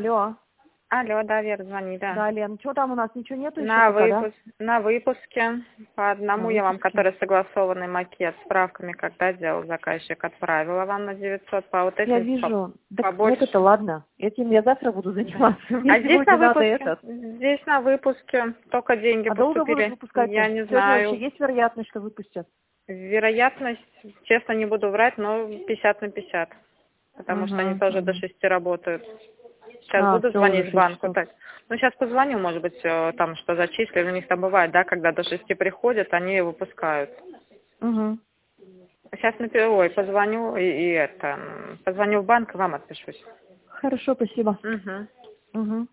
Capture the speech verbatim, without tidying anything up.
Алло. Алло, да, Вера, звони, да. Да, Лен, что там у нас, ничего нету еще На, пока, выпуск, да? на выпуске по одному На я вам, выпуске. который согласованный макет, справками, когда делал заказчик, отправила вам на девятьсот, по вот Я этим вижу. по, Так побольше. это ладно. Этим я завтра буду заниматься. Мне А здесь сегодня на надо выпуске, этот. здесь на выпуске только деньги А долго будут поступили. выпускать? Я не Сегодня вообще знаю. есть вероятность, что выпустят? Вероятность, честно, не буду врать, но пятьдесят на пятьдесят. Потому что они Угу, тоже до угу. шести работают. Сейчас А, буду все, уже звонить в шесть банку. часов. Так. Ну, сейчас позвоню, может быть, э, там что зачислили. У них там бывает, да, когда до шести приходят, они выпускают. Угу. Сейчас напишу, ой, позвоню и, и это, м, позвоню в банк, и вам отпишусь. Хорошо, спасибо. Угу. Угу.